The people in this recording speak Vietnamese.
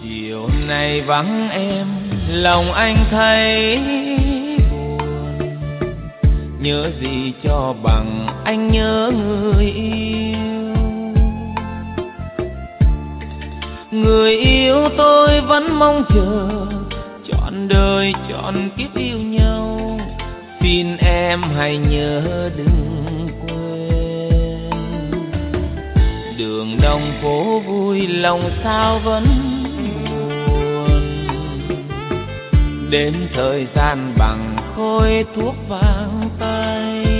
Chiều nay vắng em, lòng anh thấy buồn. Nhớ gì cho bằng anh nhớ người yêu. Người yêu tôi vẫn mong chờ, trọn đời trọn kiếp yêu nhau. Xin em hãy nhớ đừng quên. Đường đông phố vui lòng sao vẫn buồn. Đến thời gian bằng khói thuốc vàng tay.